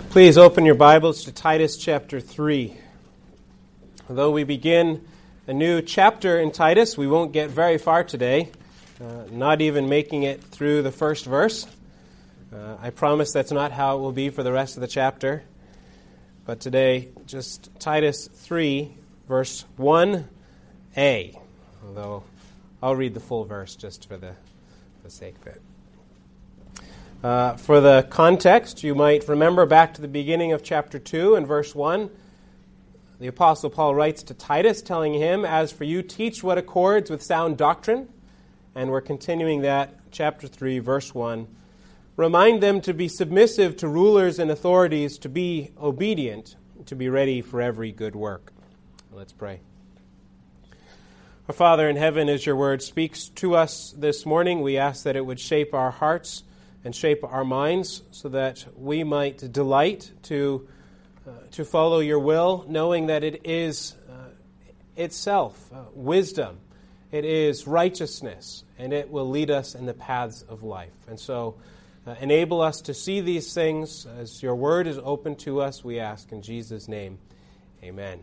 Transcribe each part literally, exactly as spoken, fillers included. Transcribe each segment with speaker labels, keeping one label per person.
Speaker 1: Please open your Bibles to Titus chapter three. Although we begin a new chapter in Titus, we won't get very far today, uh, not even making it through the first verse. Uh, I promise that's not how it will be for the rest of the chapter. But today, just Titus three, verse one a. Although I'll read the full verse just for the, for the sake of it. Uh, for the context, you might remember back to the beginning of chapter two and verse one. The Apostle Paul writes to Titus, telling him, "As for you, teach what accords with sound doctrine." And we're continuing that, chapter three, verse one. "Remind them to be submissive to rulers and authorities, to be obedient, to be ready for every good work." Let's pray. Our Father in heaven, as your word speaks to us this morning, we ask that it would shape our hearts and shape our minds so that we might delight to uh, to follow your will, knowing that it is uh, itself uh, wisdom, it is righteousness, and it will lead us in the paths of life. And so uh, enable us to see these things as your word is open to us, we ask in Jesus' name. Amen.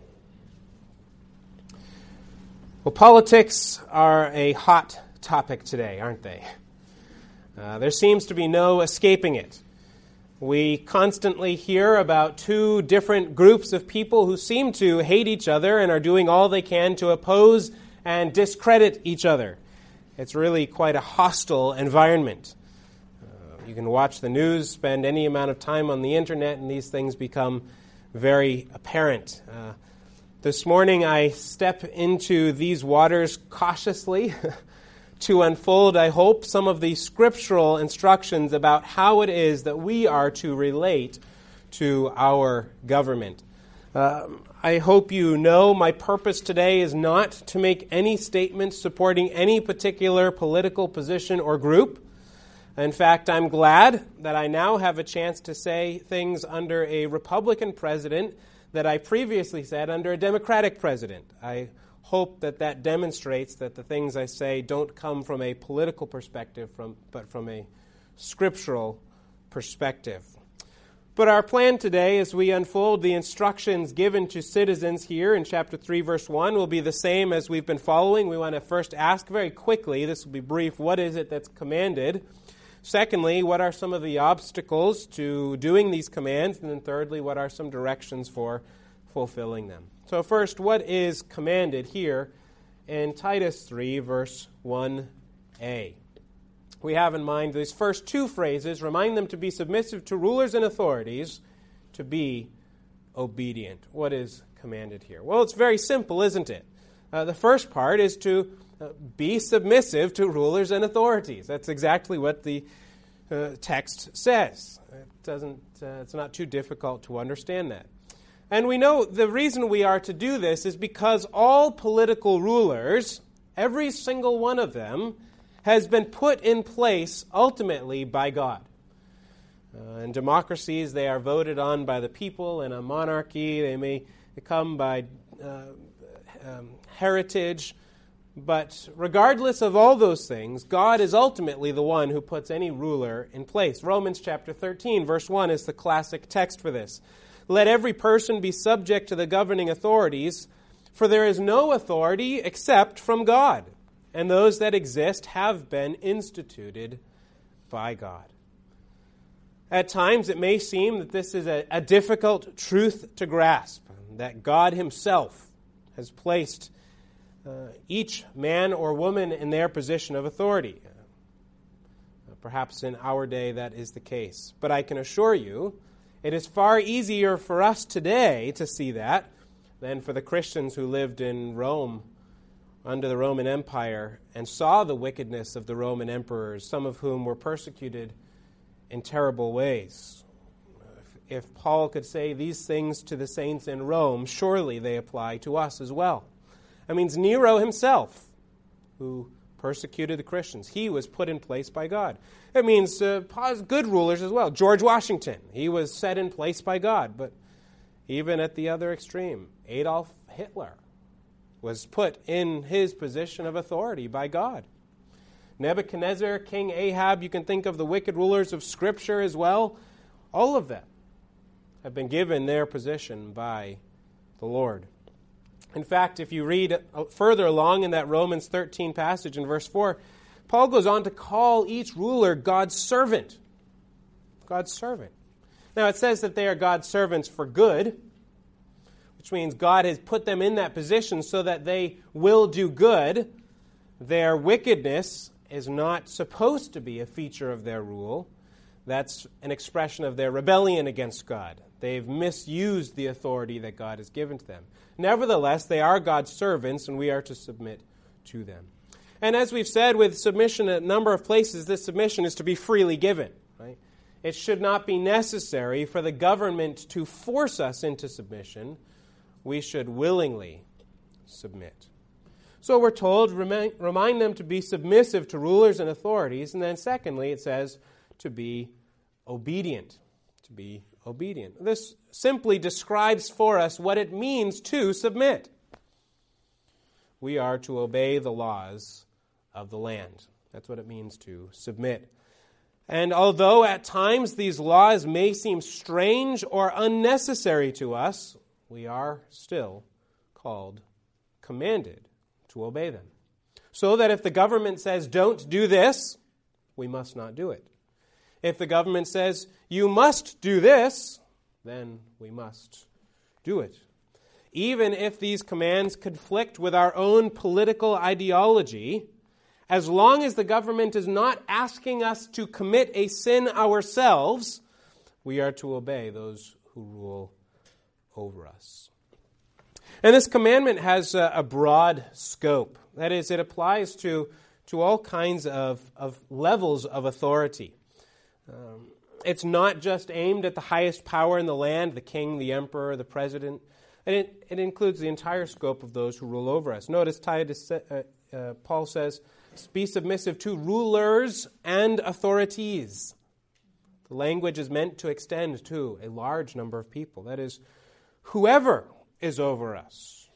Speaker 1: Well, politics are a hot topic today, aren't they? Uh, there seems to be no escaping it. We constantly hear about two different groups of people who seem to hate each other and are doing all they can to oppose and discredit each other. It's really quite a hostile environment. Uh, you can watch the news, spend any amount of time on the internet, and these things become very apparent. Uh, this morning I step into these waters cautiously to unfold, I hope, some of the scriptural instructions about how it is that we are to relate to our government. Uh, I hope you know my purpose today is not to make any statements supporting any particular political position or group. In fact, I'm glad that I now have a chance to say things under a Republican president that I previously said under a Democratic president. I hope that that demonstrates that the things I say don't come from a political perspective, from, but from a scriptural perspective. But our plan today, as we unfold the instructions given to citizens here in chapter three, verse one, will be the same as we've been following. We want to first ask very quickly, this will be brief, what is it that's commanded? Secondly, what are some of the obstacles to doing these commands? And then thirdly, what are some directions for fulfilling them? So first, what is commanded here in Titus three, verse one a? We have in mind these first two phrases: remind them to be submissive to rulers and authorities, to be obedient. What is commanded here? Well, it's very simple, isn't it? Uh, the first part is to uh, be submissive to rulers and authorities. That's exactly what the uh, text says. It doesn't. Uh, it's not too difficult to understand that. And we know the reason we are to do this is because all political rulers, every single one of them, has been put in place ultimately by God. Uh, in democracies, they are voted on by the people. In a monarchy, they may come by uh, um, heritage. But regardless of all those things, God is ultimately the one who puts any ruler in place. Romans chapter thirteen, verse one is the classic text for this. "Let every person be subject to the governing authorities, for there is no authority except from God, and those that exist have been instituted by God." At times it may seem that this is a, a difficult truth to grasp, that God himself has placed uh, each man or woman in their position of authority. Uh, perhaps in our day that is the case. But I can assure you, it is far easier for us today to see that than for the Christians who lived in Rome under the Roman Empire and saw the wickedness of the Roman emperors, some of whom were persecuted in terrible ways. If, if Paul could say these things to the saints in Rome, surely they apply to us as well. That means Nero himself, who persecuted the Christians, he was put in place by God. It means uh, good rulers as well. George Washington, he was set in place by God. But even at the other extreme, Adolf Hitler was put in his position of authority by God. Nebuchadnezzar, King Ahab, you can think of the wicked rulers of Scripture as well. All of them have been given their position by the Lord. In fact, if you read further along in that Romans thirteen passage in verse four, Paul goes on to call each ruler God's servant. God's servant. Now, it says that they are God's servants for good, which means God has put them in that position so that they will do good. Their wickedness is not supposed to be a feature of their rule. That's an expression of their rebellion against God. They've misused the authority that God has given to them. Nevertheless, they are God's servants, and we are to submit to them. And as we've said with submission at a number of places, this submission is to be freely given. Right? It should not be necessary for the government to force us into submission. We should willingly submit. So we're told, remind, remind them to be submissive to rulers and authorities. And then secondly, it says to be obedient. To be obedient. This simply describes for us what it means to submit. We are to obey the laws of the land. That's what it means to submit. And although at times these laws may seem strange or unnecessary to us, we are still called, commanded to obey them. So that if the government says, don't do this, we must not do it. If the government says, you must do this, then we must do it. Even if these commands conflict with our own political ideology, as long as the government is not asking us to commit a sin ourselves, we are to obey those who rule over us. And this commandment has a, a broad scope. That is, it applies to, to all kinds of, of levels of authority. Um, it's not just aimed at the highest power in the land, the king, the emperor, the president. And it, it includes the entire scope of those who rule over us. Notice Titus, uh, uh, Paul says, be submissive to rulers and authorities. The language is meant to extend to a large number of people. That is, whoever is over us.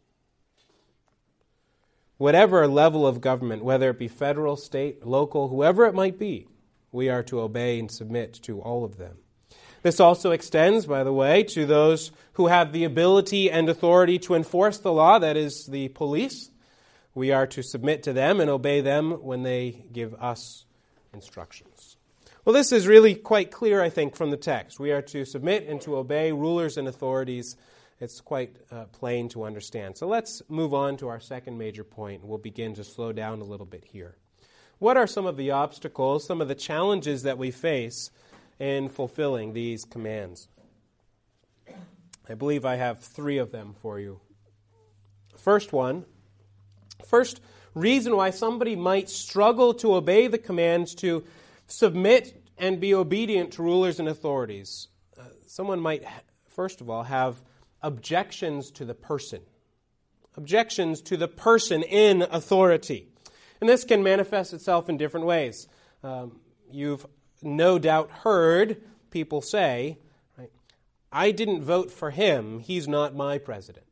Speaker 1: Whatever level of government, whether it be federal, state, local, whoever it might be, we are to obey and submit to all of them. This also extends, by the way, to those who have the ability and authority to enforce the law, that is, the police. We are to submit to them and obey them when they give us instructions. Well, this is really quite clear, I think, from the text. We are to submit and to obey rulers and authorities. It's quite uh, plain to understand. So let's move on to our second major point, and we'll begin to slow down a little bit here. What are some of the obstacles, some of the challenges that we face in fulfilling these commands? I believe I have three of them for you. First one, first reason why somebody might struggle to obey the commands to submit and be obedient to rulers and authorities. Uh, someone might, first of all, have objections to the person. Objections to the person in authority. And this can manifest itself in different ways. Um, you've no doubt heard people say, right, I didn't vote for him, he's not my president.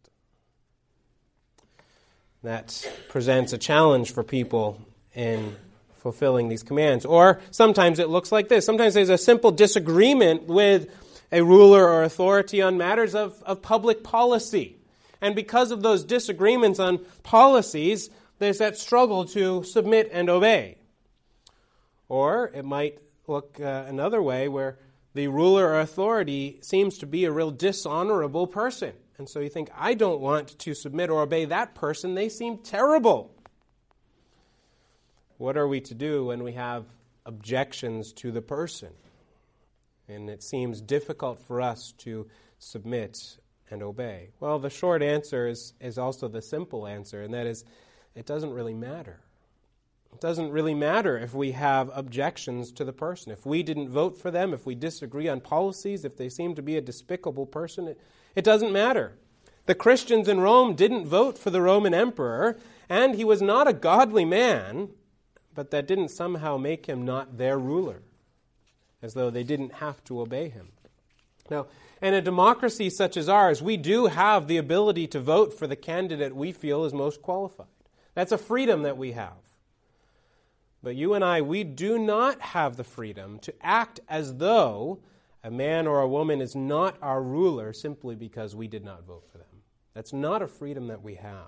Speaker 1: That presents a challenge for people in fulfilling these commands. Or sometimes it looks like this. Sometimes there's a simple disagreement with a ruler or authority on matters of, of public policy. And because of those disagreements on policies, there's that struggle to submit and obey. Or it might look uh, another way where the ruler or authority seems to be a real dishonorable person. And so you think, I don't want to submit or obey that person. They seem terrible. What are we to do when we have objections to the person? And it seems difficult for us to submit and obey. Well, the short answer is, is also the simple answer, and that is, it doesn't really matter. It doesn't really matter if we have objections to the person. If we didn't vote for them, if we disagree on policies, if they seem to be a despicable person, it, it doesn't matter. The Christians in Rome didn't vote for the Roman emperor, and he was not a godly man, but that didn't somehow make him not their ruler, as though they didn't have to obey him. Now, in a democracy such as ours, we do have the ability to vote for the candidate we feel is most qualified. That's a freedom that we have. But you and I, we do not have the freedom to act as though A man or a woman is not our ruler simply because we did not vote for them. That's not a freedom that we have.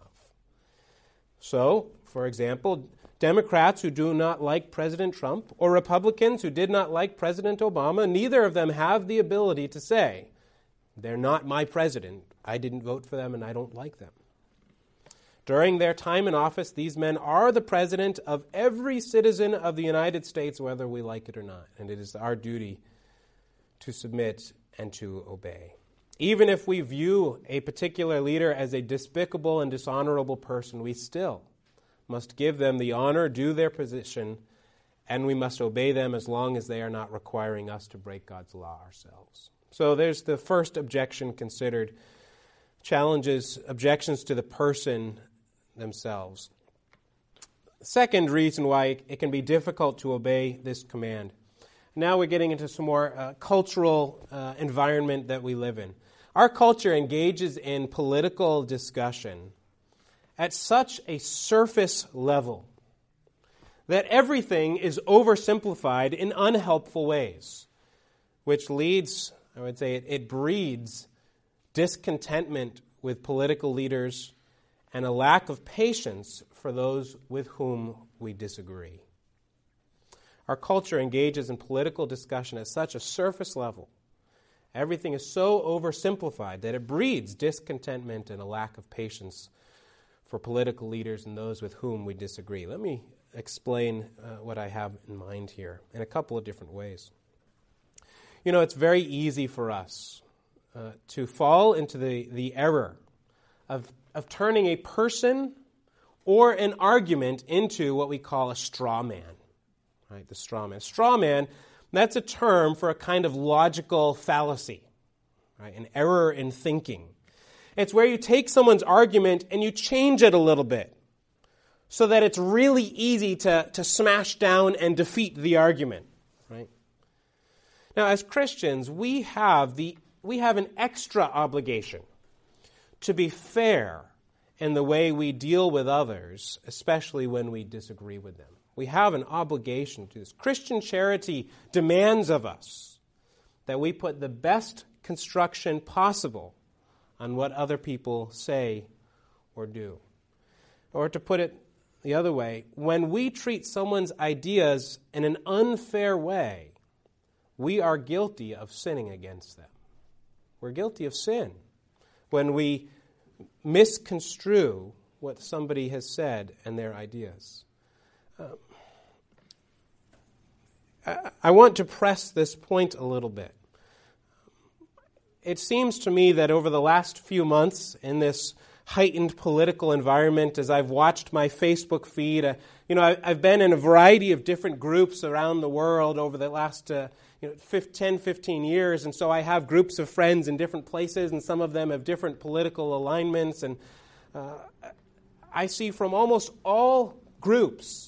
Speaker 1: So, for example, Democrats who do not like President Trump or Republicans who did not like President Obama, neither of them have the ability to say, they're not my president, I didn't vote for them and I don't like them. During their time in office, these men are the president of every citizen of the United States, whether we like it or not. And it is our duty to submit and to obey. Even if we view a particular leader as a despicable and dishonorable person, we still must give them the honor due their position, and we must obey them as long as they are not requiring us to break God's law ourselves. So there's the first objection considered, challenges, objections to the person themselves. Second reason why it can be difficult to obey this command. Now we're getting into some more uh, cultural uh, environment that we live in. Our culture engages in political discussion at such a surface level that everything is oversimplified in unhelpful ways, which leads, I would say, it, it breeds discontentment with political leaders and a lack of patience for those with whom we disagree. Our culture engages in political discussion at such a surface level. Everything is so oversimplified that it breeds discontentment and a lack of patience for political leaders and those with whom we disagree. Let me explain uh, what I have in mind here in a couple of different ways. You know, it's very easy for us uh, to fall into the, the error of, of turning a person or an argument into what we call a straw man. Right, the straw man. Straw man, that's a term for a kind of logical fallacy, right? An error in thinking. It's where you take someone's argument and you change it a little bit so that it's really easy to, to smash down and defeat the argument, right? Now, as Christians, we have the we have an extra obligation to be fair in the way we deal with others, especially when we disagree with them. We have an obligation to this. Christian charity demands of us that we put the best construction possible on what other people say or do. Or to put it the other way, when we treat someone's ideas in an unfair way, we are guilty of sinning against them. We're guilty of sin when we misconstrue what somebody has said and their ideas. Uh, I, I want to press this point a little bit. It seems to me that over the last few months in this heightened political environment, as I've watched my Facebook feed, uh, you know, I, I've been in a variety of different groups around the world over the last uh, you know, ten, fifteen years, and so I have groups of friends in different places, and some of them have different political alignments, and uh, I see from almost all groups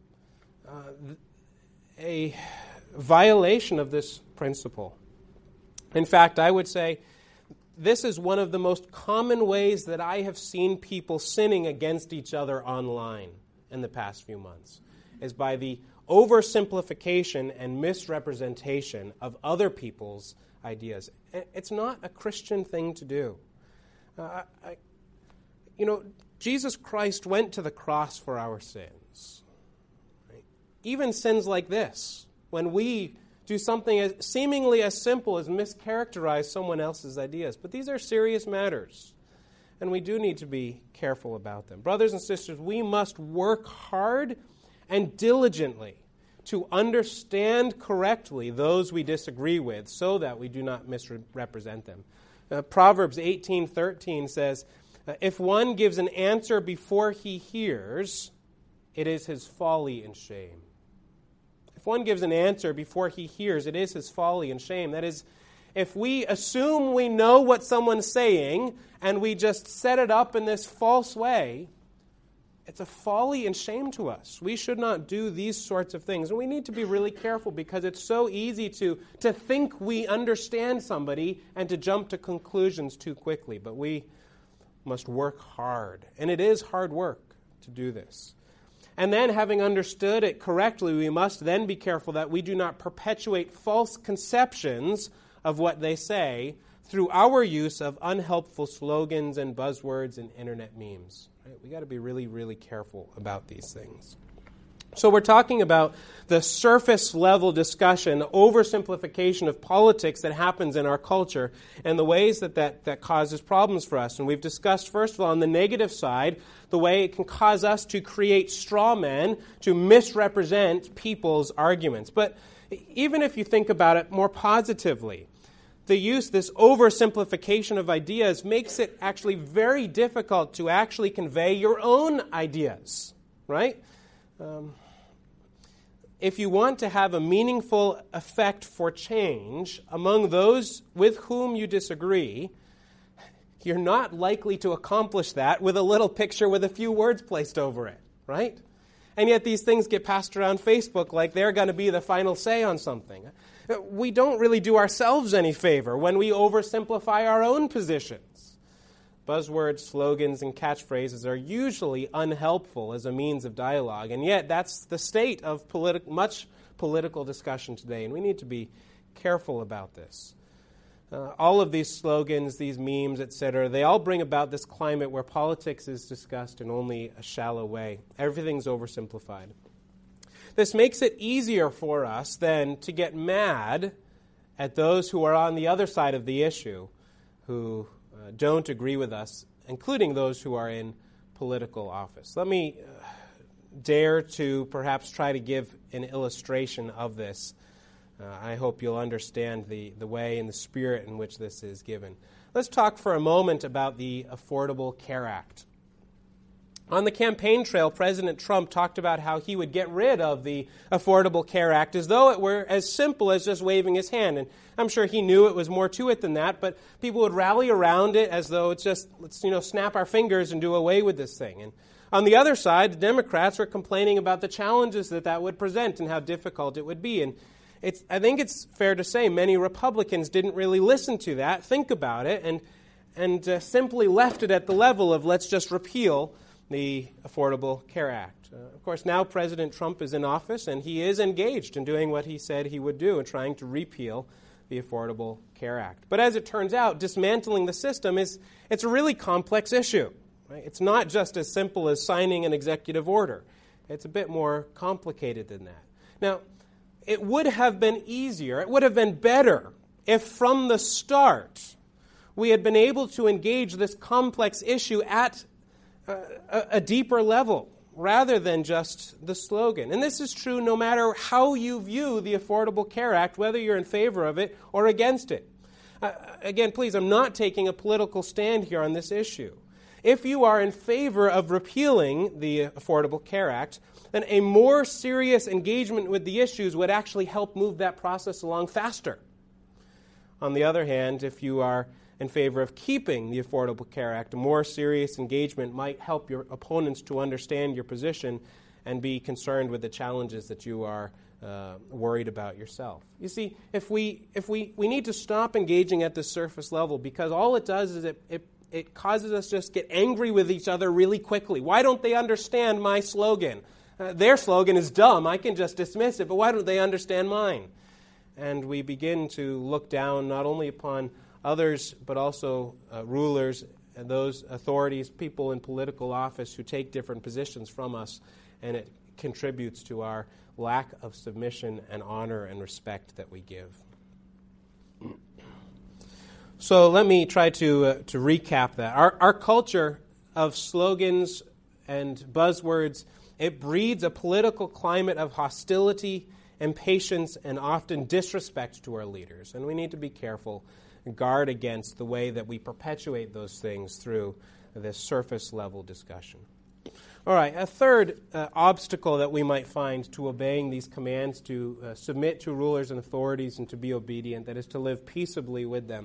Speaker 1: Uh, a violation of this principle. In fact, I would say this is one of the most common ways that I have seen people sinning against each other online in the past few months, is by the oversimplification and misrepresentation of other people's ideas. It's not a Christian thing to do. Uh, I, you know, Jesus Christ went to the cross for our sins. Even sins like this, when we do something as seemingly as simple as mischaracterize someone else's ideas. But these are serious matters, and we do need to be careful about them. Brothers and sisters, we must work hard and diligently to understand correctly those we disagree with so that we do not misrepresent them. Uh, Proverbs eighteen thirteen says, if one gives an answer before he hears, it is his folly and shame. If one gives an answer before he hears, it is his folly and shame. That is, if we assume we know what someone's saying and we just set it up in this false way, it's a folly and shame to us. We should not do these sorts of things. And we need to be really careful because it's so easy to, to think we understand somebody and to jump to conclusions too quickly. But we must work hard. And it is hard work to do this. And then, having understood it correctly, we must then be careful that we do not perpetuate false conceptions of what they say through our use of unhelpful slogans and buzzwords and internet memes. Right? We got to be really, really careful about these things. So we're talking about the surface level discussion, the oversimplification of politics that happens in our culture and the ways that, that that causes problems for us. And we've discussed, first of all, on the negative side, the way it can cause us to create straw men, to misrepresent people's arguments. But even if you think about it more positively, the use, this oversimplification of ideas makes it actually very difficult to actually convey your own ideas, right? Um, if you want to have a meaningful effect for change among those with whom you disagree, you're not likely to accomplish that with a little picture with a few words placed over it, right? And yet these things get passed around Facebook like they're going to be the final say on something. We don't really do ourselves any favor when we oversimplify our own positions. Buzzwords, slogans, and catchphrases are usually unhelpful as a means of dialogue, and yet that's the state of politi- much political discussion today, and we need to be careful about this. Uh, all of these slogans, these memes, et cetera, they all bring about this climate where politics is discussed in only a shallow way. Everything's oversimplified. This makes it easier for us then to get mad at those who are on the other side of the issue, who uh, don't agree with us, including those who are in political office. Let me uh, dare to perhaps try to give an illustration of this. Uh, I hope you'll understand the, the way and the spirit in which this is given. Let's talk for a moment about the Affordable Care Act. On the campaign trail, President Trump talked about how he would get rid of the Affordable Care Act as though it were as simple as just waving his hand. And I'm sure he knew it was more to it than that, but people would rally around it as though it's just, let's, you know, snap our fingers and do away with this thing. And on the other side, the Democrats were complaining about the challenges that that would present and how difficult it would be. And it's, I think it's fair to say many Republicans didn't really listen to that, think about it, and, and uh, simply left it at the level of let's just repeal the Affordable Care Act. Uh, of course, now President Trump is in office, and he is engaged in doing what he said he would do in trying to repeal the Affordable Care Act. But as it turns out, dismantling the system is it's a really complex issue. Right? It's not just as simple as signing an executive order. It's a bit more complicated than that. Now, it would have been easier, it would have been better if from the start we had been able to engage this complex issue at A, a deeper level rather than just the slogan. And this is true no matter how you view the Affordable Care Act, whether you're in favor of it or against it. Uh, again, please, I'm not taking a political stand here on this issue. If you are in favor of repealing the Affordable Care Act, then a more serious engagement with the issues would actually help move that process along faster. On the other hand, if you are in favor of keeping the Affordable Care Act, a more serious engagement might help your opponents to understand your position and be concerned with the challenges that you are uh, worried about yourself. You see, if we if we, we need to stop engaging at the surface level, because all it does is it, it, it causes us just get angry with each other really quickly. Why don't they understand my slogan? Uh, their slogan is dumb. I can just dismiss it, but why don't they understand mine? And we begin to look down not only upon others, but also uh, rulers and those authorities, people in political office who take different positions from us, and it contributes to our lack of submission and honor and respect that we give. So let me try to uh, to recap that. Our, our culture of slogans and buzzwords, it breeds a political climate of hostility, impatience, and often disrespect to our leaders, and we need to be careful guard against the way that we perpetuate those things through this surface-level discussion. All right, a third uh, obstacle that we might find to obeying these commands to uh, submit to rulers and authorities and to be obedient, that is to live peaceably with them.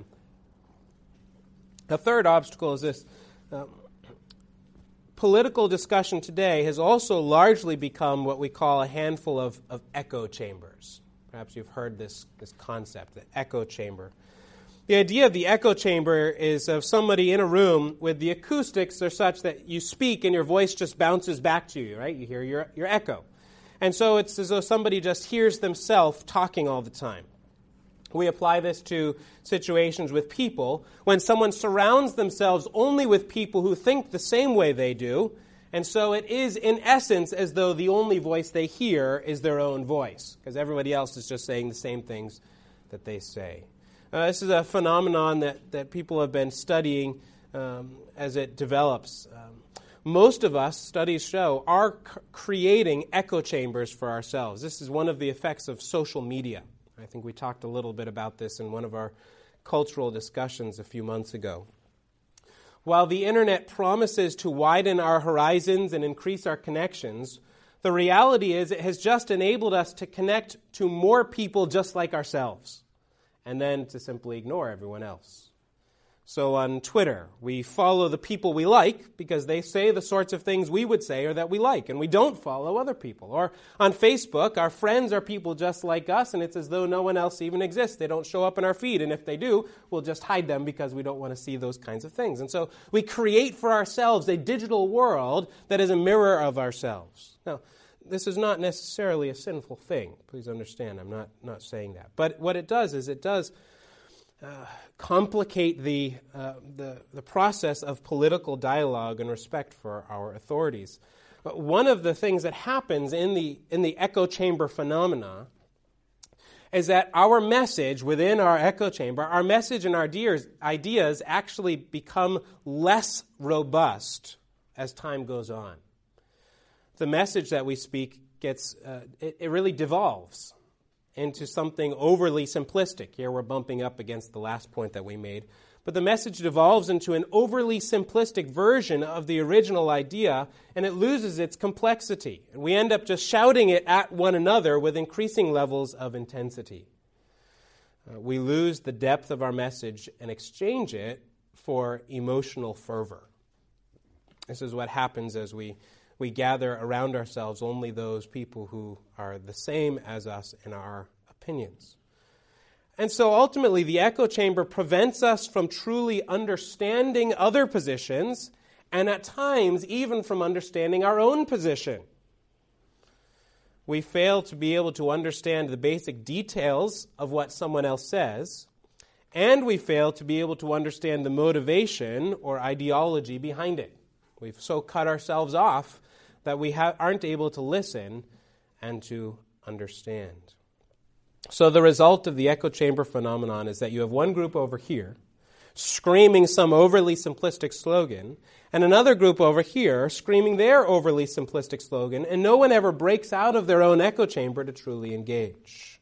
Speaker 1: A third obstacle is this. Uh, political discussion today has also largely become what we call a handful of, of echo chambers. Perhaps you've heard this, this concept, the echo chamber. The idea of the echo chamber is of somebody in a room with the acoustics are such that you speak and your voice just bounces back to you, right? You hear your, your echo. And so it's as though somebody just hears themselves talking all the time. We apply this to situations with people. When someone surrounds themselves only with people who think the same way they do, and so it is, in essence, as though the only voice they hear is their own voice, because everybody else is just saying the same things that they say. Uh, this is a phenomenon that, that people have been studying um, as it develops. Um, most of us, studies show, are c- creating echo chambers for ourselves. This is one of the effects of social media. I think we talked a little bit about this in one of our cultural discussions a few months ago. While the internet promises to widen our horizons and increase our connections, the reality is it has just enabled us to connect to more people just like ourselves, and then to simply ignore everyone else. So on Twitter, we follow the people we like because they say the sorts of things we would say or that we like, and we don't follow other people. Or on Facebook, our friends are people just like us, and it's as though no one else even exists. They don't show up in our feed, and if they do, we'll just hide them because we don't want to see those kinds of things. And so we create for ourselves a digital world that is a mirror of ourselves. Now, this is not necessarily a sinful thing. Please understand, I'm not, not saying that. But what it does is it does Uh, complicate the, uh, the the process of political dialogue and respect for our authorities. But one of the things that happens in the in the echo chamber phenomena is that our message within our echo chamber, our message and our ideas, ideas actually become less robust as time goes on. The message that we speak gets uh, it, it really devolves into something overly simplistic. Here we're bumping up against the last point that we made. But the message devolves into an overly simplistic version of the original idea, and it loses its complexity. And we end up just shouting it at one another with increasing levels of intensity. Uh, we lose the depth of our message and exchange it for emotional fervor. This is what happens as we We gather around ourselves only those people who are the same as us in our opinions. And so ultimately, the echo chamber prevents us from truly understanding other positions, and at times even from understanding our own position. We fail to be able to understand the basic details of what someone else says, and we fail to be able to understand the motivation or ideology behind it. We've so cut ourselves off that we ha- aren't able to listen and to understand. So the result of the echo chamber phenomenon is that you have one group over here screaming some overly simplistic slogan, and another group over here screaming their overly simplistic slogan, and no one ever breaks out of their own echo chamber to truly engage.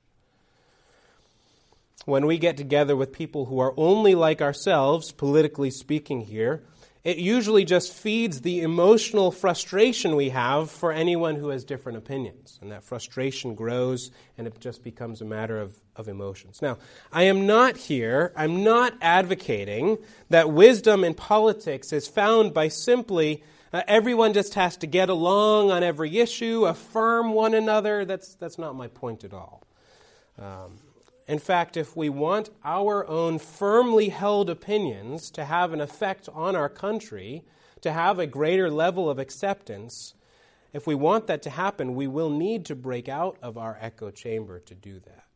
Speaker 1: When we get together with people who are only like ourselves, politically speaking here, it usually just feeds the emotional frustration we have for anyone who has different opinions. And that frustration grows, and it just becomes a matter of, of emotions. Now, I am not here, I'm not advocating that wisdom in politics is found by simply uh, everyone just has to get along on every issue, affirm one another. That's, that's not my point at all. Um, In fact, if we want our own firmly held opinions to have an effect on our country, to have a greater level of acceptance, if we want that to happen, we will need to break out of our echo chamber to do that.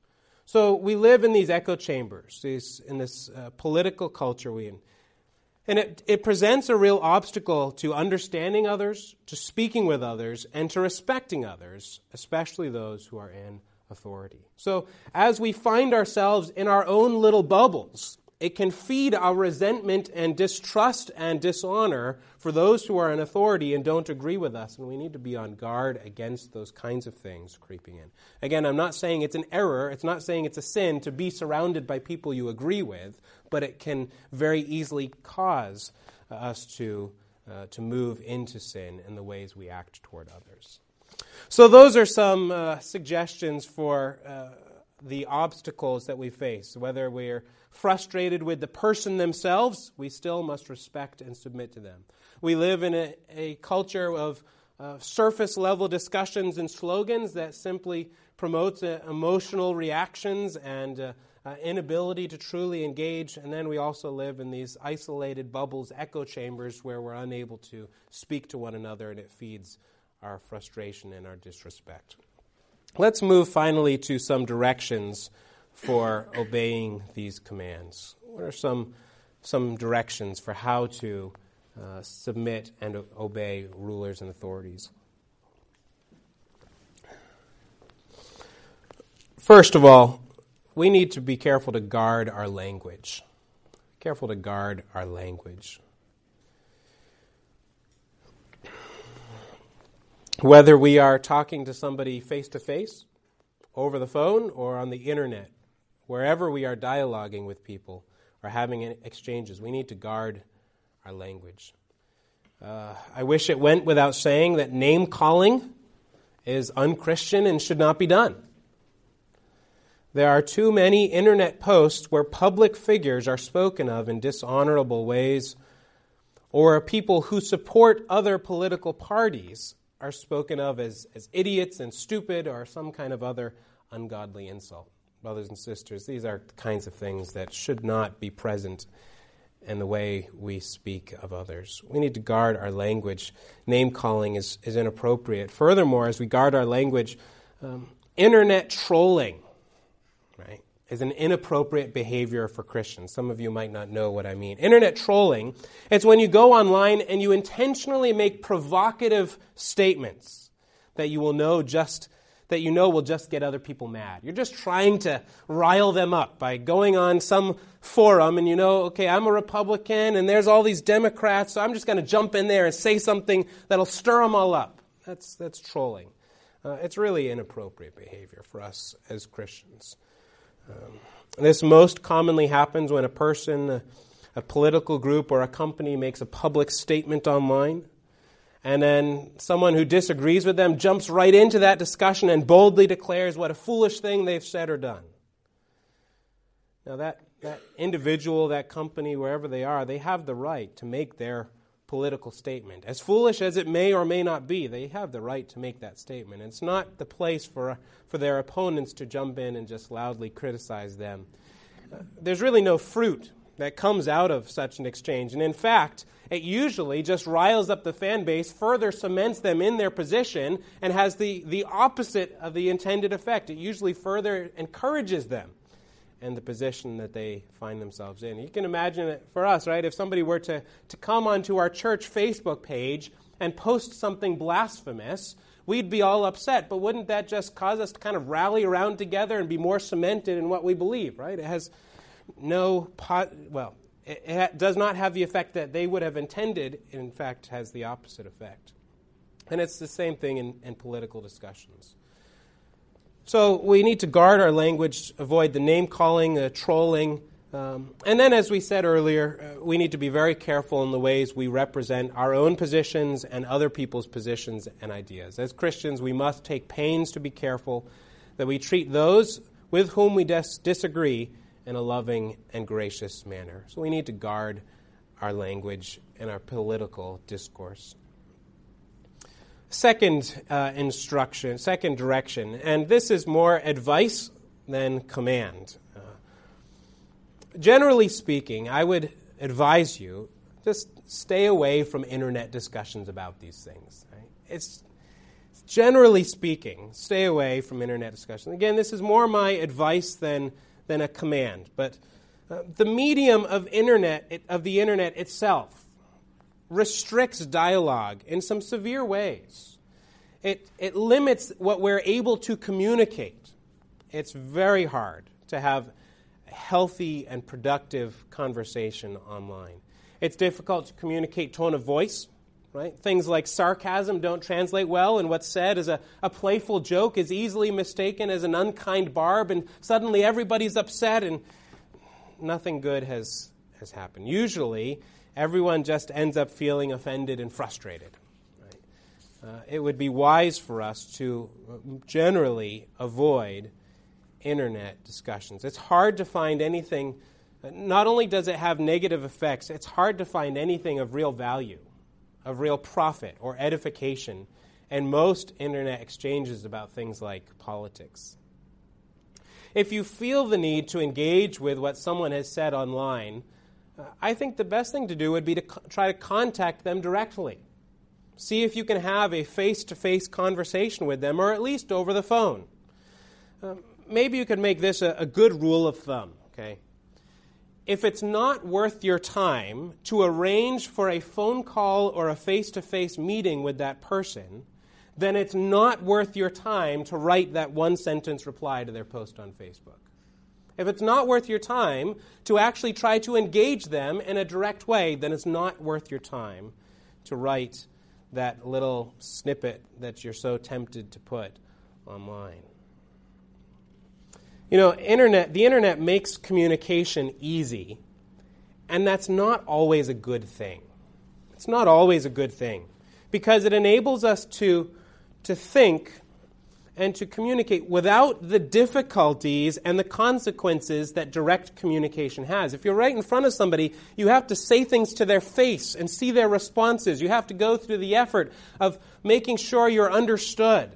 Speaker 1: So we live in these echo chambers, these, in this uh, political culture we in. And it, it presents a real obstacle to understanding others, to speaking with others, and to respecting others, especially those who are in authority. So as we find ourselves in our own little bubbles, it can feed our resentment and distrust and dishonor for those who are in authority and don't agree with us, and we need to be on guard against those kinds of things creeping in. Again, I'm not saying it's an error, it's not saying it's a sin to be surrounded by people you agree with, but it can very easily cause uh, us to, uh, to move into sin in the ways we act toward others. So those are some uh, suggestions for uh, the obstacles that we face. Whether we're frustrated with the person themselves, we still must respect and submit to them. We live in a, a culture of uh, surface-level discussions and slogans that simply promotes uh, emotional reactions and uh, uh, inability to truly engage. And then we also live in these isolated bubbles, echo chambers, where we're unable to speak to one another, and it feeds our frustration and our disrespect. Let's move finally to some directions for obeying these commands? What are some some directions for how to uh, submit and o- obey rulers and authorities? First of all, we need to be careful to guard our language. Careful to guard our language. Whether we are talking to somebody face-to-face, over the phone, or on the internet, wherever we are dialoguing with people or having exchanges, we need to guard our language. Uh, I wish it went without saying that name-calling is unchristian and should not be done. There are too many internet posts where public figures are spoken of in dishonorable ways, or people who support other political parties are spoken of as, as idiots and stupid or some kind of other ungodly insult. Brothers and sisters, these are the kinds of things that should not be present in the way we speak of others. We need to guard our language. Name-calling is, is inappropriate. Furthermore, as we guard our language, um, internet trolling, right, is an inappropriate behavior for Christians. Some of you might not know what I mean. Internet trolling, it's when you go online and you intentionally make provocative statements that you will know just that you know will just get other people mad. You're just trying to rile them up by going on some forum and you know, okay, I'm a Republican and there's all these Democrats, so I'm just going to jump in there and say something that'll stir them all up. That's that's trolling. Uh, it's really inappropriate behavior for us as Christians. Um, this most commonly happens when a person, a, a political group, or a company makes a public statement online, and then someone who disagrees with them jumps right into that discussion and boldly declares what a foolish thing they've said or done. Now that, that individual, that company, wherever they are, they have the right to make their political statement. As foolish as it may or may not be, they have the right to make that statement. It's not the place for, for their opponents to jump in and just loudly criticize them. Uh, there's really no fruit that comes out of such an exchange. And in fact, it usually just riles up the fan base, further cements them in their position, and has the, the opposite of the intended effect. It usually further encourages them in the position that they find themselves in. You can imagine it for us, right? If somebody were to, to come onto our church Facebook page and post something blasphemous, we'd be all upset. But wouldn't that just cause us to kind of rally around together and be more cemented in what we believe, right? It has no, pot, well, it, it does not have the effect that they would have intended. It, in fact, has the opposite effect. And it's the same thing in, in political discussions. So we need to guard our language, avoid the name-calling, the trolling. Um, and then, as we said earlier, uh, we need to be very careful in the ways we represent our own positions and other people's positions and ideas. As Christians, we must take pains to be careful that we treat those with whom we dis- disagree in a loving and gracious manner. So we need to guard our language and our political discourse. Second uh, instruction, second direction, and this is more advice than command. Uh, generally speaking, I would advise you just stay away from internet discussions about these things. Right? It's generally speaking, stay away from internet discussions. Again, this is more my advice than than a command, but uh, the medium of internet it, of the internet itself restricts dialogue in some severe ways. It, it limits what we're able to communicate. It's very hard to have a healthy and productive conversation online. It's difficult to communicate tone of voice, right? Things like sarcasm don't translate well, and what's said as a, a playful joke is easily mistaken as an unkind barb, and suddenly everybody's upset and nothing good has, has happened. Usually, everyone just ends up feeling offended and frustrated. Right? Uh, it would be wise for us to generally avoid internet discussions. It's hard to find anything, not only does it have negative effects, it's hard to find anything of real value, of real profit or edification, and most internet exchanges about things like politics. If you feel the need to engage with what someone has said online, uh, I think the best thing to do would be to co- try to contact them directly. See if you can have a face-to-face conversation with them, or at least over the phone. Um, maybe you could make this a, a good rule of thumb, okay? If it's not worth your time to arrange for a phone call or a face-to-face meeting with that person, then it's not worth your time to write that one-sentence reply to their post on Facebook. If it's not worth your time to actually try to engage them in a direct way, then it's not worth your time to write that little snippet that you're so tempted to put online. You know, internet, the internet makes communication easy, and that's not always a good thing. It's not always a good thing, because it enables us to, to think and to communicate without the difficulties and the consequences that direct communication has. If you're right in front of somebody, you have to say things to their face and see their responses. You have to go through the effort of making sure you're understood.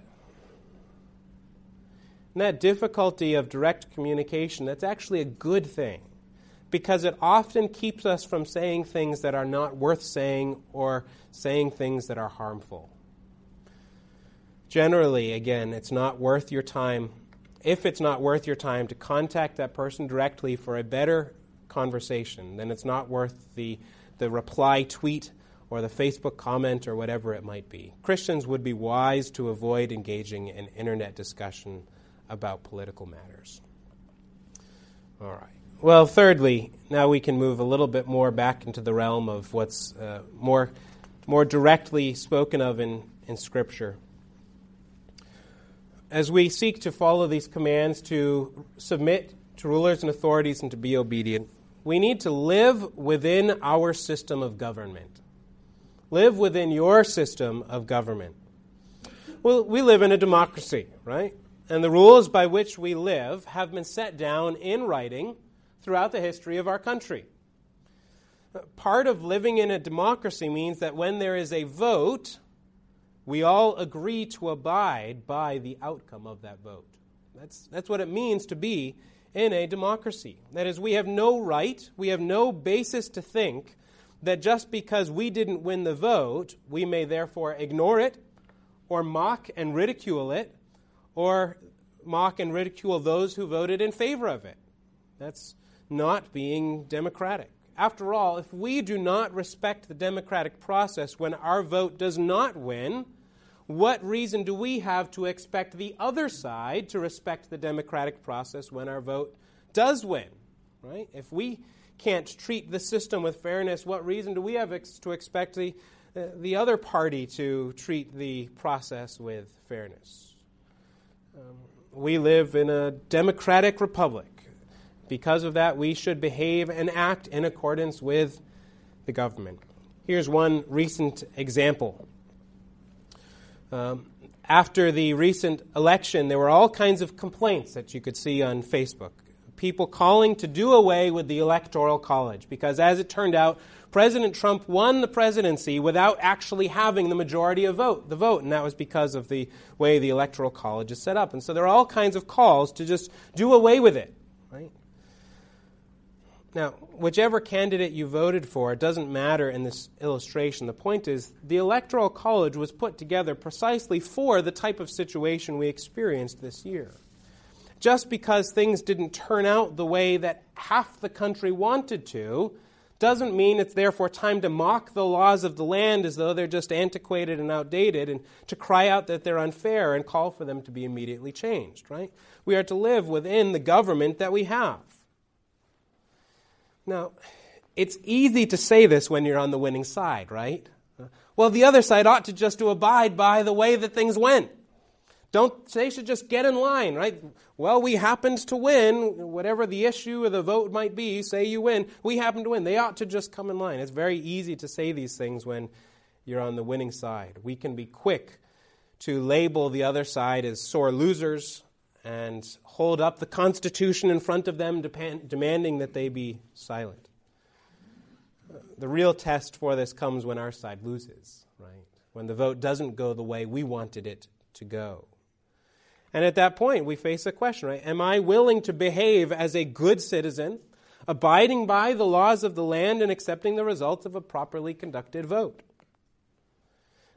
Speaker 1: And that difficulty of direct communication, that's actually a good thing, because it often keeps us from saying things that are not worth saying or saying things that are harmful. Generally, again, it's not worth your time, if it's not worth your time to contact that person directly for a better conversation, then it's not worth the, the reply tweet or the Facebook comment or whatever it might be. Christians would be wise to avoid engaging in internet discussion about political matters. All right. Well, thirdly, now we can move a little bit more back into the realm of what's uh, more, more directly spoken of in, in Scripture. As we seek to follow these commands to submit to rulers and authorities and to be obedient, we need to live within our system of government. Live within your system of government. Well, we live in a democracy, right? And the rules by which we live have been set down in writing throughout the history of our country. Part of living in a democracy means that when there is a vote, we all agree to abide by the outcome of that vote. That's, that's what it means to be in a democracy. That is, we have no right, we have no basis to think that just because we didn't win the vote, we may therefore ignore it or mock and ridicule it, or mock and ridicule those who voted in favor of it. That's not being democratic. After all, if we do not respect the democratic process when our vote does not win, what reason do we have to expect the other side to respect the democratic process when our vote does win? Right? If we can't treat the system with fairness, what reason do we have ex- to expect the, uh, the other party to treat the process with fairness? Um, we live in a democratic republic. Because of that, we should behave and act in accordance with the government. Here's one recent example. Um, after the recent election, there were all kinds of complaints that you could see on Facebook. People calling to do away with the Electoral College because, as it turned out, President Trump won the presidency without actually having the majority of vote, the vote, and that was because of the way the Electoral College is set up. And so there are all kinds of calls to just do away with it, right? Now, whichever candidate you voted for, it doesn't matter in this illustration. The point is, the Electoral College was put together precisely for the type of situation we experienced this year. Just because things didn't turn out the way that half the country wanted to, doesn't mean it's therefore time to mock the laws of the land as though they're just antiquated and outdated, and to cry out that they're unfair and call for them to be immediately changed, right? We are to live within the government that we have. Now, it's easy to say this when you're on the winning side, right? Well, the other side ought to just to abide by the way that things went. Don't, they should just get in line, right? Well, we happened to win, whatever the issue or the vote might be, say you win, we happen to win. They ought to just come in line. It's very easy to say these things when you're on the winning side. We can be quick to label the other side as sore losers and hold up the Constitution in front of them, depend, demanding that they be silent. The real test for this comes when our side loses, right? When the vote doesn't go the way we wanted it to go. And at that point, we face a question, right? Am I willing to behave as a good citizen, abiding by the laws of the land and accepting the results of a properly conducted vote?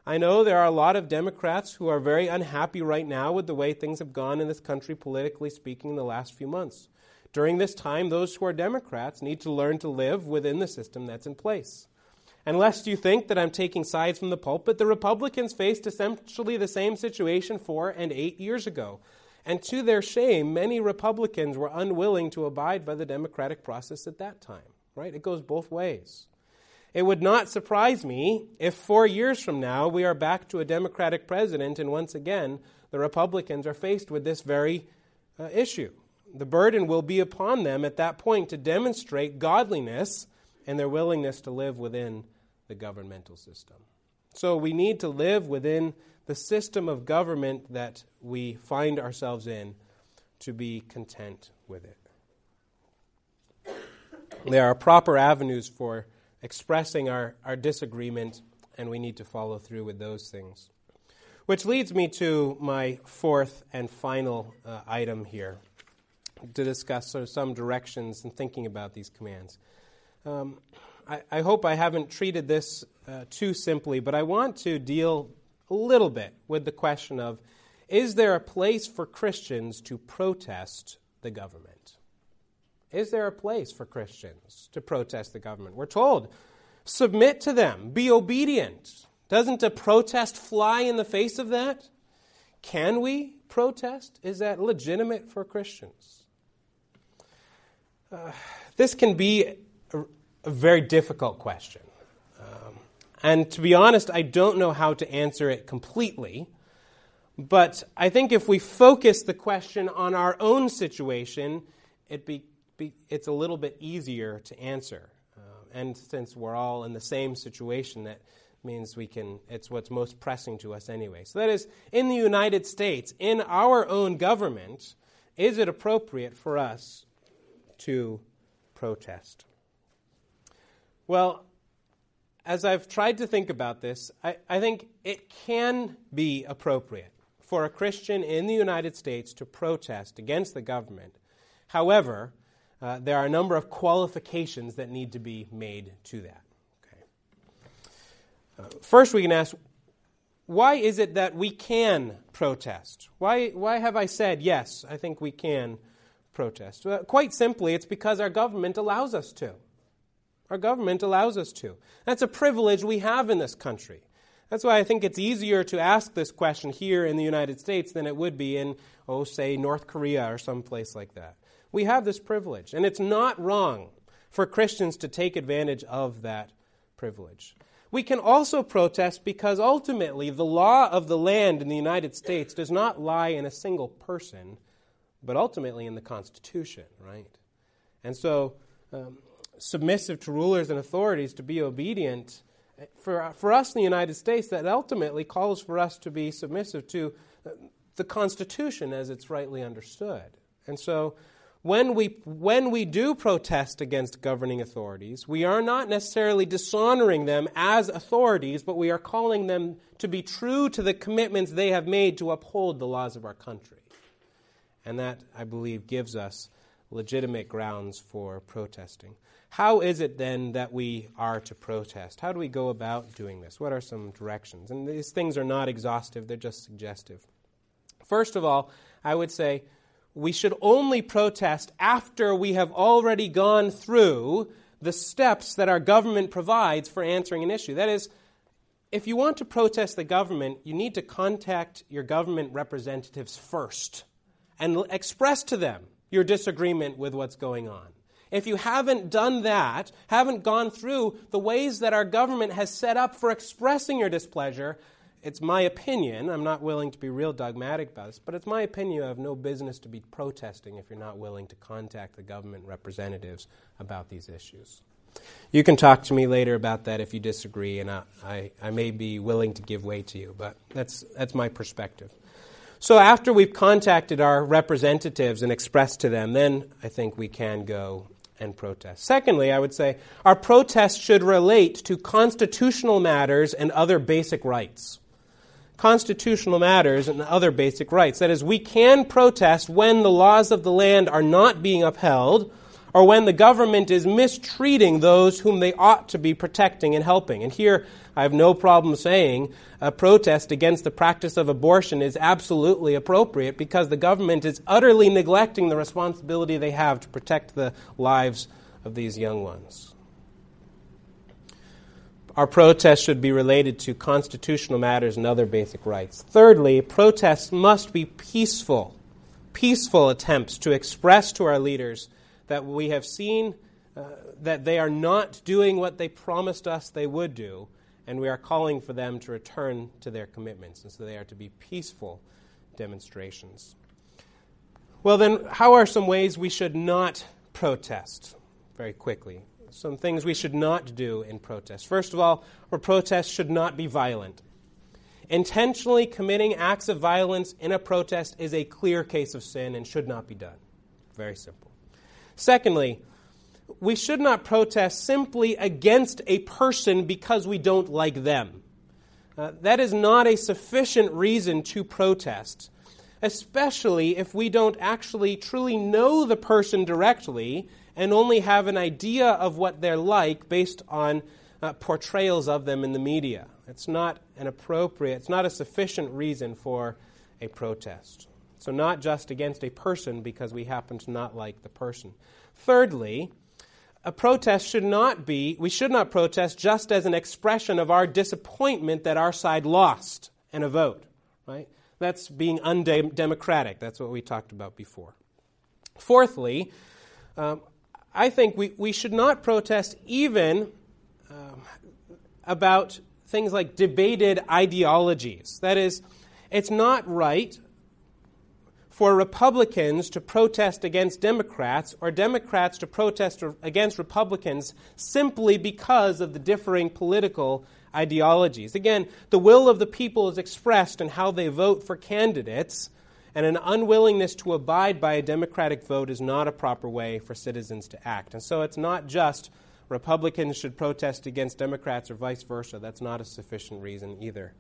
Speaker 1: I know there are a lot of Democrats who are very unhappy right now with the way things have gone in this country, politically speaking, in the last few months. During this time, those who are Democrats need to learn to live within the system that's in place. And lest you think that I'm taking sides from the pulpit, the Republicans faced essentially the same situation four and eight years ago. And to their shame, many Republicans were unwilling to abide by the democratic process at that time. Right? It goes both ways. It would not surprise me if four years from now we are back to a Democratic president and once again the Republicans are faced with this very uh, issue. The burden will be upon them at that point to demonstrate godliness and their willingness to live within the governmental system. So we need to live within the system of government that we find ourselves in to be content with it. There are proper avenues for expressing our, our disagreement, and we need to follow through with those things. Which leads me to my fourth and final uh, item here, to discuss sort of some directions in thinking about these commands. Um, I, I hope I haven't treated this uh, too simply, but I want to deal a little bit with the question of, is there a place for Christians to protest the government? Is there a place for Christians to protest the government? We're told, submit to them, be obedient. Doesn't a protest fly in the face of that? Can we protest? Is that legitimate for Christians? Uh, this can be a, a very difficult question. Um, and to be honest, I don't know how to answer it completely. But I think if we focus the question on our own situation, it be it's a little bit easier to answer. Uh, and since we're all in the same situation, that means we can, it's what's most pressing to us anyway. So that is, in the United States, in our own government, is it appropriate for us to protest? Well, as I've tried to think about this, I, I think it can be appropriate for a Christian in the United States to protest against the government. However, Uh, there are a number of qualifications that need to be made to that. Okay. Uh, first, we can ask, why is it that we can protest? Why, why have I said, yes, I think we can protest? Well, quite simply, it's because our government allows us to. Our government allows us to. That's a privilege we have in this country. That's why I think it's easier to ask this question here in the United States than it would be in, oh, say, North Korea or someplace like that. We have this privilege, and it's not wrong for Christians to take advantage of that privilege. We can also protest because ultimately the law of the land in the United States does not lie in a single person, but ultimately in the Constitution, right? And so um, submissive to rulers and authorities, to be obedient, for, for us in the United States, that ultimately calls for us to be submissive to the Constitution as it's rightly understood. And so When we when we do protest against governing authorities, we are not necessarily dishonoring them as authorities, but we are calling them to be true to the commitments they have made to uphold the laws of our country. And that, I believe, gives us legitimate grounds for protesting. How is it then that we are to protest? How do we go about doing this? What are some directions? And these things are not exhaustive, they're just suggestive. First of all, I would say, we should only protest after we have already gone through the steps that our government provides for answering an issue. That is, if you want to protest the government, you need to contact your government representatives first and l- express to them your disagreement with what's going on. If you haven't done that, haven't gone through the ways that our government has set up for expressing your displeasure, it's my opinion, I'm not willing to be real dogmatic about this, but it's my opinion you have no business to be protesting if you're not willing to contact the government representatives about these issues. You can talk to me later about that if you disagree, and I, I, I may be willing to give way to you, but that's that's my perspective. So after we've contacted our representatives and expressed to them, then I think we can go and protest. Secondly, I would say our protest should relate to constitutional matters and other basic rights. Constitutional matters and other basic rights. That is, we can protest when the laws of the land are not being upheld or when the government is mistreating those whom they ought to be protecting and helping. And here, I have no problem saying a protest against the practice of abortion is absolutely appropriate because the government is utterly neglecting the responsibility they have to protect the lives of these young ones. Our protests should be related to constitutional matters and other basic rights. Thirdly, protests must be peaceful, peaceful attempts to express to our leaders that we have seen uh, that they are not doing what they promised us they would do, and we are calling for them to return to their commitments, and so they are to be peaceful demonstrations. Well, then, how are some ways we should not protest? Very quickly. Some things we should not do in protest. First of all, our protests should not be violent. Intentionally committing acts of violence in a protest is a clear case of sin and should not be done. Very simple. Secondly, we should not protest simply against a person because we don't like them. Uh, that is not a sufficient reason to protest, especially if we don't actually truly know the person directly and only have an idea of what they're like based on uh, portrayals of them in the media. It's not an appropriate, it's not a sufficient reason for a protest. So not just against a person because we happen to not like the person. Thirdly, a protest should not be, we should not protest just as an expression of our disappointment that our side lost in a vote, right? That's being undemocratic. That's what we talked about before. Fourthly, um, I think we, we should not protest even um, about things like debated ideologies. That is, it's not right for Republicans to protest against Democrats or Democrats to protest against Republicans simply because of the differing political ideologies. Again, the will of the people is expressed in how they vote for candidates, and an unwillingness to abide by a democratic vote is not a proper way for citizens to act. And so it's not just Republicans should protest against Democrats or vice versa. That's not a sufficient reason either.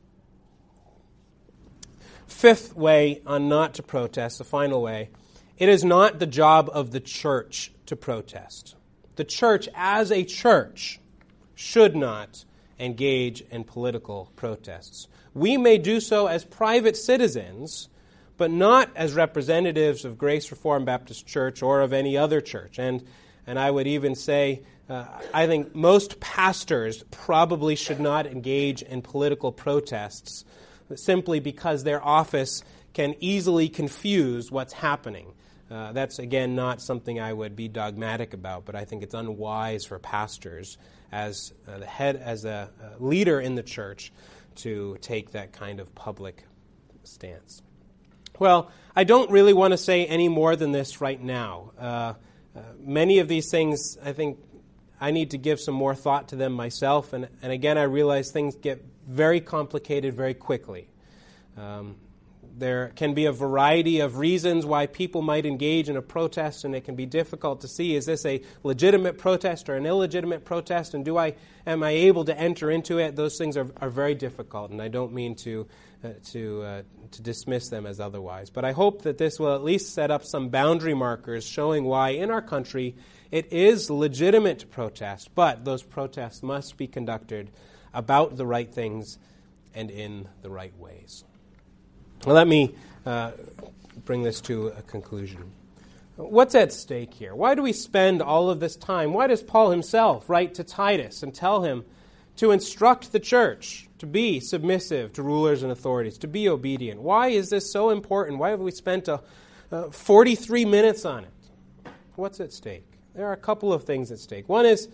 Speaker 1: Fifth way on not to protest, the final way, it is not the job of the church to protest. The church as a church should not engage in political protests. We may do so as private citizens, but not as representatives of Grace Reformed Baptist Church or of any other church. And and I would even say, uh, I think most pastors probably should not engage in political protests simply because their office can easily confuse what's happening. Uh, that's, again, not something I would be dogmatic about, but I think it's unwise for pastors as uh, the head, as a uh, leader in the church to take that kind of public stance. Well, I don't really want to say any more than this right now. Uh, uh, many of these things, I think, I need to give some more thought to them myself, and, and again, I realize things get very complicated very quickly. Um, there can be a variety of reasons why people might engage in a protest, and it can be difficult to see, is this a legitimate protest or an illegitimate protest, and do I am I able to enter into it? Those things are, are very difficult, and I don't mean to uh, to uh, to dismiss them as otherwise. But I hope that this will at least set up some boundary markers showing why in our country it is legitimate to protest, but those protests must be conducted about the right things and in the right ways. Well, let me uh, bring this to a conclusion. What's at stake here? Why do we spend all of this time? Why does Paul himself write to Titus and tell him to instruct the church to be submissive to rulers and authorities, to be obedient? Why is this so important? Why have we spent a, uh, forty-three minutes on it? What's at stake? There are a couple of things at stake. One is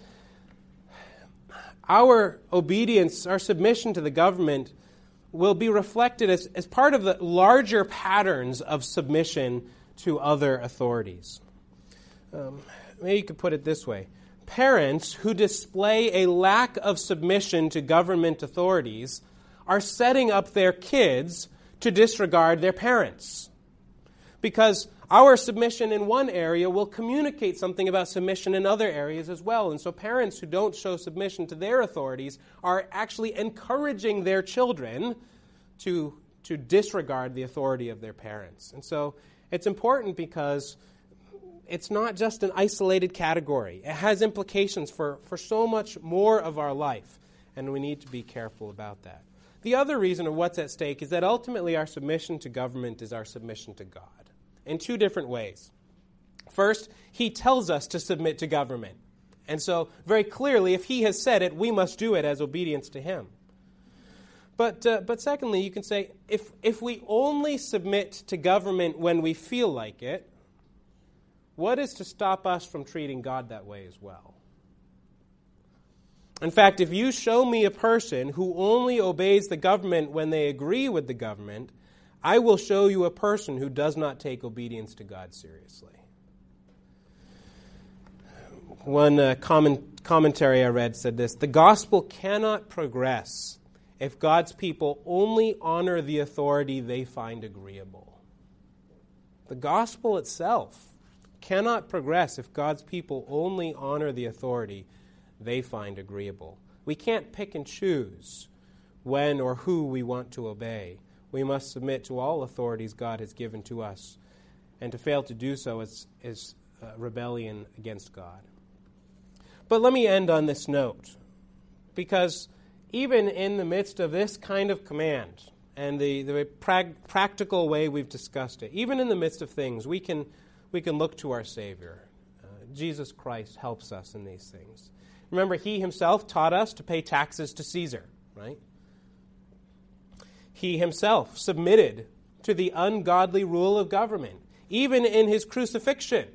Speaker 1: our obedience, our submission to the government will be reflected as, as part of the larger patterns of submission to other authorities. Um, maybe you could put it this way. Parents who display a lack of submission to government authorities are setting up their kids to disregard their parents. Because our submission in one area will communicate something about submission in other areas as well. And so parents who don't show submission to their authorities are actually encouraging their children to, to disregard the authority of their parents. And so it's important because it's not just an isolated category. It has implications for, for so much more of our life, and we need to be careful about that. The other reason of what's at stake is that ultimately our submission to government is our submission to God in two different ways. First, he tells us to submit to government. And so, very clearly, if he has said it, we must do it as obedience to him. But uh, but secondly, you can say, if if we only submit to government when we feel like it, what is to stop us from treating God that way as well? In fact, if you show me a person who only obeys the government when they agree with the government, I will show you a person who does not take obedience to God seriously. One uh, comment, commentary I read said this: the gospel cannot progress if God's people only honor the authority they find agreeable. The gospel itself cannot progress if God's people only honor the authority they find agreeable. We can't pick and choose when or who we want to obey. We must submit to all authorities God has given to us, and to fail to do so is, is uh, rebellion against God. But let me end on this note, because even in the midst of this kind of command and the, the prag- practical way we've discussed it, even in the midst of things, we can we can look to our Savior. Uh, Jesus Christ helps us in these things. Remember, he himself taught us to pay taxes to Caesar, right? He himself submitted to the ungodly rule of government. Even in his crucifixion,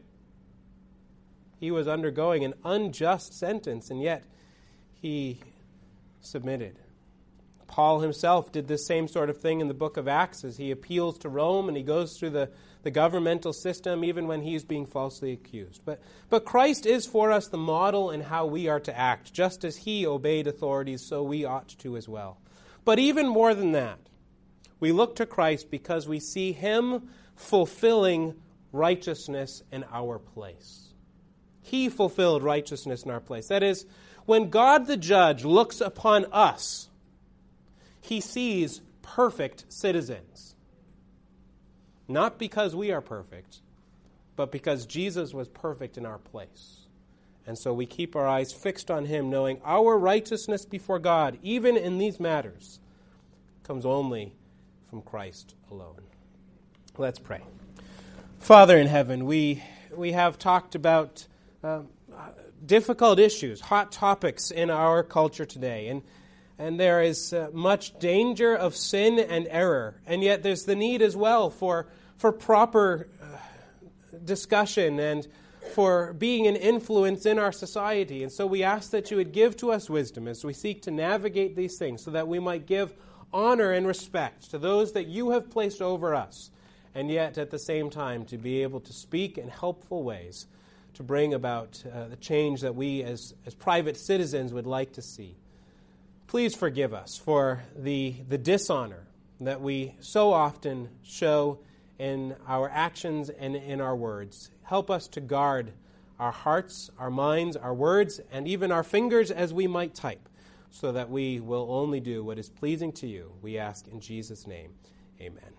Speaker 1: he was undergoing an unjust sentence, and yet he submitted. Paul himself did this same sort of thing in the book of Acts as he appeals to Rome and he goes through the, the governmental system even when he's being falsely accused. But, but Christ is for us the model in how we are to act. Just as he obeyed authorities, so we ought to as well. But even more than that, we look to Christ because we see him fulfilling righteousness in our place. He fulfilled righteousness in our place. That is, when God the judge looks upon us, he sees perfect citizens. Not because we are perfect, but because Jesus was perfect in our place. And so we keep our eyes fixed on him, knowing our righteousness before God, even in these matters, comes only from Christ alone. Let's pray. Father in heaven, we we have talked about uh, difficult issues, hot topics in our culture today, and and there is uh, much danger of sin and error, and yet there's the need as well for for proper uh, discussion and for being an influence in our society. And so we ask that you would give to us wisdom as we seek to navigate these things, so that we might give honor and respect to those that you have placed over us, and yet at the same time to be able to speak in helpful ways to bring about uh, the change that we as, as private citizens would like to see. Please forgive us for the, the dishonor that we so often show in our actions and in our words. Help us to guard our hearts, our minds, our words, and even our fingers as we might type, so that we will only do what is pleasing to you. We ask in Jesus' name, amen.